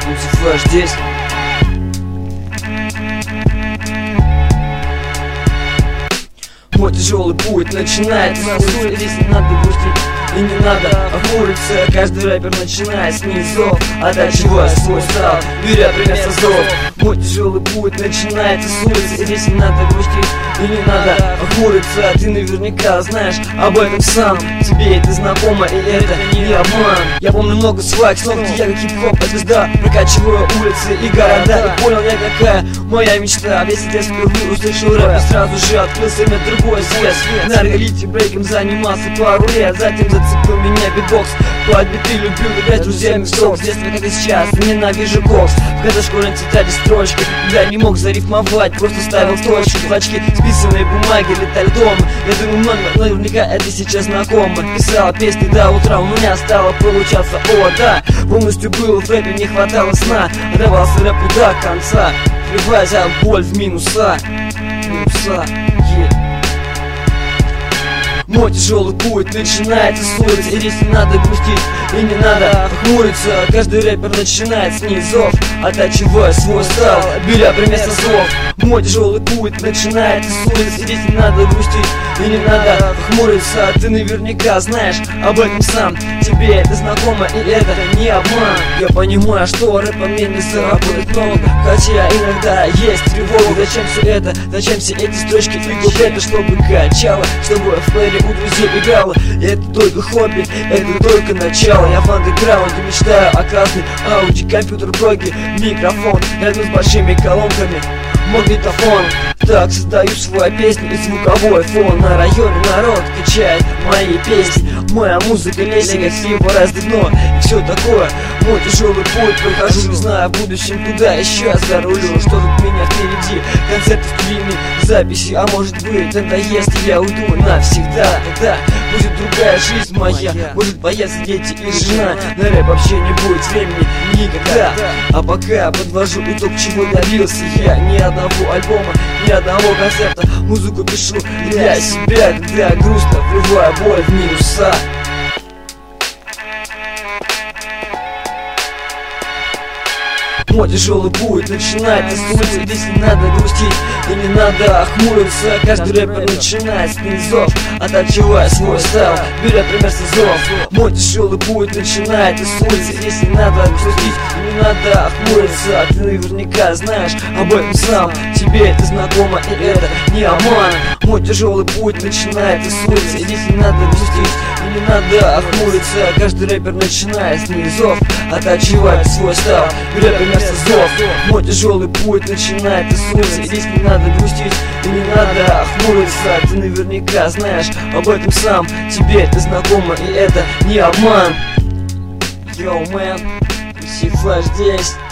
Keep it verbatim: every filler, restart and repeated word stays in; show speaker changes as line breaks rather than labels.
Музи Флэш здесь. Мой тяжелый путь начинается с улицы. Здесь не надо грустить и не надо охмуриться. Каждый рэпер начинает с низов, оттачивая свой стал, беря пример со зов. Мой тяжелый путь начинается с улицы. Здесь не надо грустить и не надо охмуриться. Ты наверняка знаешь об этом сам. Тебе это знакомо, и это не обман. Я помню много своих снов, где я как хип-хоп звезда, прокачиваю улицы и города. И понял я, какая моя мечта. Весь лет впервые услышал рэп, и сразу же открылся мне другой свет. На арголите брейком занимался пару лет, затем зацепил меня битбокс. Под биты любил играть с друзьями в сок. С детства, как и сейчас, ненавижу кокс. В каждой школьной тетради строчки, когда не мог зарифмовать, просто ставил точки. Клочки списанные бумаги летали дома. Я думаю, номер, наверняка это сейчас знакомо. Писал песни до утра, у меня стало получаться, о да. Полностью был в рэпе, не хватало сна. Отдавался рэпу до конца, превратил боль в минуса. Минуса, yeah. Мой тяжелый путь начинается с улицы. Здесь не надо грустить и не надо хмуриться. Каждый рэпер начинает с низов, оттачивая свой стал, беря пример со слов. Мой тяжелый путь начинается с улицы. Здесь не надо грустить и не надо хмуриться. Ты наверняка знаешь об этом сам. Тебе это знакомо, и это не обман. Я понимаю, что рэп по мне не заработать много, хотя иногда есть тревога. Зачем все это? Зачем все эти строчки и куплеты? Чтобы качало, чтобы в плеере у друзей играло. Это только хобби, это только начало. Я в андеграунде мечтаю о красной ауди, компьютер, проги, микрофон рядом с большими колонками, магнитофон. Так создаю свою песню и звуковой фон. На районе народ качает мои песни. Моя музыка лесенка, всего раздвино и все такое. Мой тяжелый путь прохожу, не знаю в будущем, куда я сейчас зарулю. Что тут меня впереди, концерты, стримы, записи. А может быть, надоест, я уйду навсегда. Тогда будет другая жизнь моя, может бояться дети и жена. На рэп вообще не будет времени никогда. А пока подвожу итог, чего добился я. Ни одного альбома, ни одного концерта. Музыку пишу для себя, когда грустно, вливая боль в минуса. Мой тяжелый путь начинается с улицы. Здесь не надо грустить и не надо охмуриться. Каждый рэпер начинает с низов, оттачивая свой стайл, беря пример с азов. Мой тяжелый путь начинается с улицы. Здесь не надо грустить и не надо охмуриться. А ты наверняка знаешь об этом сам. Тебе это знакомо, и это не обман. Мой тяжелый путь начинается с улицы. Здесь не надо грустить и не надо охмуриться. Каждый рэпер начинает с низов, оттачивая свой стайл, беря пример с азов. Мой тяжелый путь начинается с улицы. Здесь не надо грустить и не надо охмуриться. Ты наверняка знаешь об этом сам. Тебе это знакомо, и это не обман. Йоу, мэн, Музи Флэш здесь.